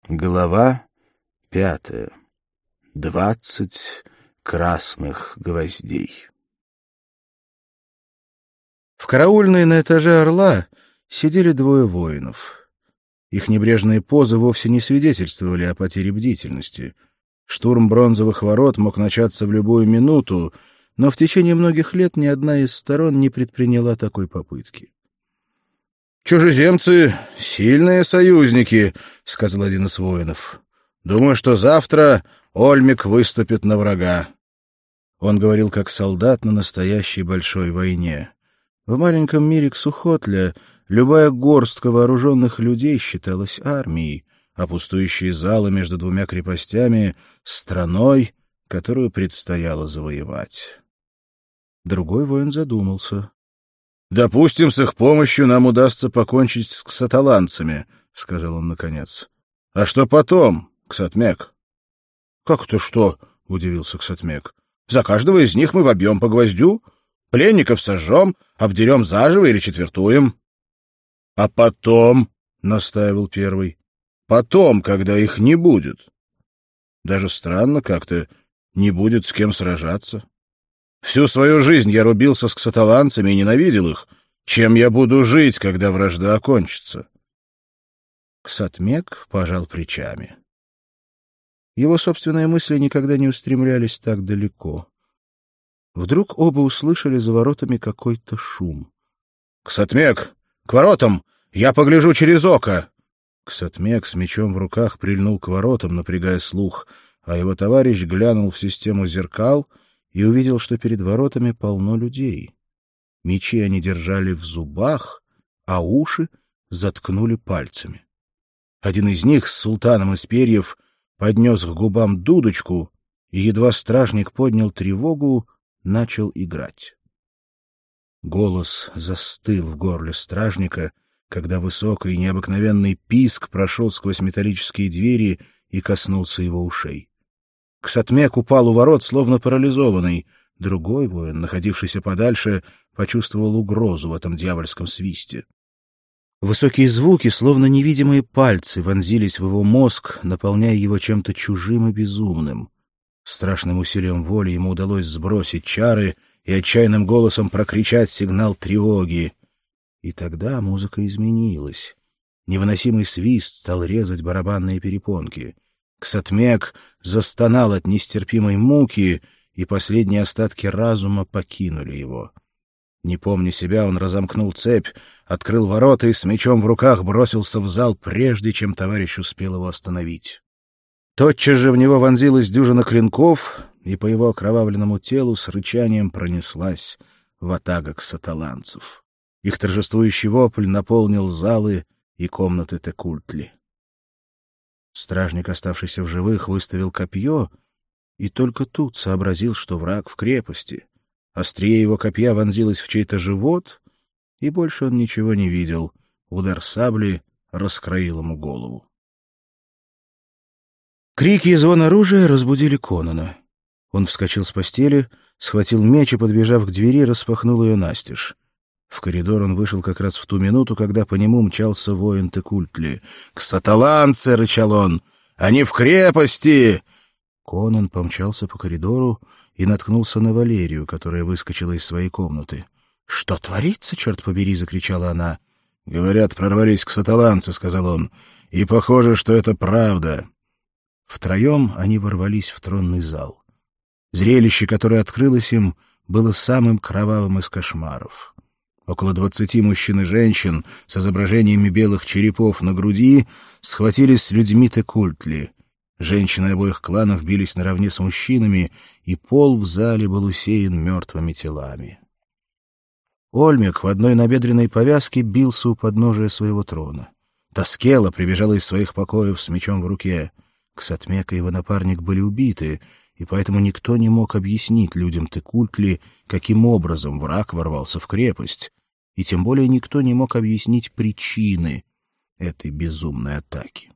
Глава 5. 20 красных гвоздей. В караульной на этаже «Орла» сидели двое воинов. Их небрежные позы вовсе не свидетельствовали о потере бдительности. Штурм бронзовых ворот мог начаться в любую минуту, но в течение многих лет ни одна из сторон не предприняла такой попытки. «Чужеземцы — сильные союзники», — сказал один из воинов. «Думаю, что завтра Ольмик выступит на врага». Он говорил как солдат на настоящей большой войне. В маленьком мире Ксухотля любая горстка вооруженных людей считалась армией, а пустующие залы между двумя крепостями — страной, которую предстояло завоевать. Другой воин задумался. «Допустим, с их помощью нам удастся покончить с ксаталанцами», — сказал он наконец. «А что потом, Ксатмек?» «Как это что?» — удивился Ксатмек. «За каждого из них мы вобьем по гвоздю, пленников сожжем, обдерем заживо или четвертуем». «А потом», — настаивал первый, — «потом, когда их не будет. Даже странно как-то, не будет с кем сражаться. Всю свою жизнь я рубился с ксаталанцами и ненавидел их. Чем я буду жить, когда вражда окончится?» Ксатмек пожал плечами. Его собственные мысли никогда не устремлялись так далеко. Вдруг оба услышали за воротами какой-то шум. «Ксатмек, к воротам! Я погляжу через око!» Ксатмек с мечом в руках прильнул к воротам, напрягая слух, а его товарищ глянул в систему зеркал и увидел, что перед воротами полно людей. Мечи они держали в зубах, а уши заткнули пальцами. Один из них с султаном из перьев поднес к губам дудочку, и едва стражник поднял тревогу, начал играть. Голос застыл в горле стражника, когда высокий и необыкновенный писк прошел сквозь металлические двери и коснулся его ушей. Ксатмек упал у ворот, словно парализованный. Другой воин, находившийся подальше, почувствовал угрозу в этом дьявольском свисте. Высокие звуки, словно невидимые пальцы, вонзились в его мозг, наполняя его чем-то чужим и безумным. Страшным усилием воли ему удалось сбросить чары и отчаянным голосом прокричать сигнал тревоги. И тогда музыка изменилась. Невыносимый свист стал резать барабанные перепонки. Ксатмек застонал от нестерпимой муки, и последние остатки разума покинули его. Не помня себя, он разомкнул цепь, открыл ворота и с мечом в руках бросился в зал, прежде чем товарищ успел его остановить. Тотчас же в него вонзилась дюжина клинков, и по его окровавленному телу с рычанием пронеслась ватага ксаталанцев. Их торжествующий вопль наполнил залы и комнаты Текультли. Стражник, оставшийся в живых, выставил копье и только тут сообразил, что враг в крепости. Острие его копья вонзилось в чей-то живот, и больше он ничего не видел. Удар сабли раскроил ему голову. Крики и звон оружия разбудили Конана. Он вскочил с постели, схватил меч и, подбежав к двери, распахнул ее настежь. В коридор он вышел как раз в ту минуту, когда по нему мчался воин Текультли. «Ксаталанцы!» — рычал он. «Они в крепости!» Конан помчался по коридору и наткнулся на Валерию, которая выскочила из своей комнаты. «Что творится, черт побери!» — закричала она. «Говорят, прорвались ксаталанцы», — сказал он. «И похоже, что это правда». Втроем они ворвались в тронный зал. Зрелище, которое открылось им, было самым кровавым из кошмаров. Около 20 мужчин и женщин с изображениями белых черепов на груди схватились с людьми Текультли. Женщины обоих кланов бились наравне с мужчинами, и пол в зале был усеян мертвыми телами. Ольмик в одной набедренной повязке бился у подножия своего трона. Таскела прибежала из своих покоев с мечом в руке. Ксатмек и его напарник были убиты, и поэтому никто не мог объяснить людям Текультли, каким образом враг ворвался в крепость, и тем более никто не мог объяснить причины этой безумной атаки.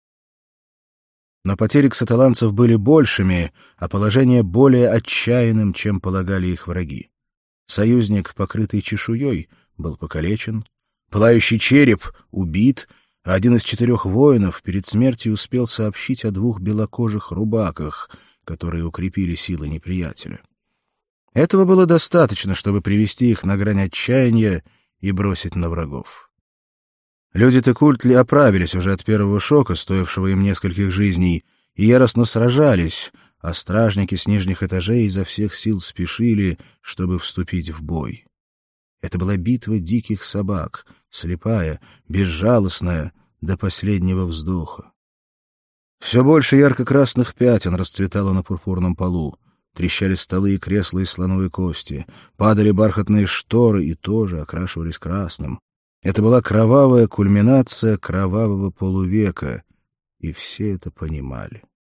Но потери ксаталанцев были большими, а положение более отчаянным, чем полагали их враги. Союзник, покрытый чешуей, был покалечен, пылающий череп убит, Один из 4 воинов перед смертью успел сообщить о 2 белокожих рубаках, которые укрепили силы неприятеля. Этого было достаточно, чтобы привести их на грань отчаяния и бросить на врагов. Люди Текультли оправились уже от первого шока, стоившего им нескольких жизней, и яростно сражались, а стражники с нижних этажей изо всех сил спешили, чтобы вступить в бой. Это была битва диких собак, слепая, безжалостная, до последнего вздоха. Все больше ярко-красных пятен расцветало на пурпурном полу. Трещали столы и кресла из слоновой кости, падали бархатные шторы и тоже окрашивались красным. Это была кровавая кульминация кровавого полувека, и все это понимали.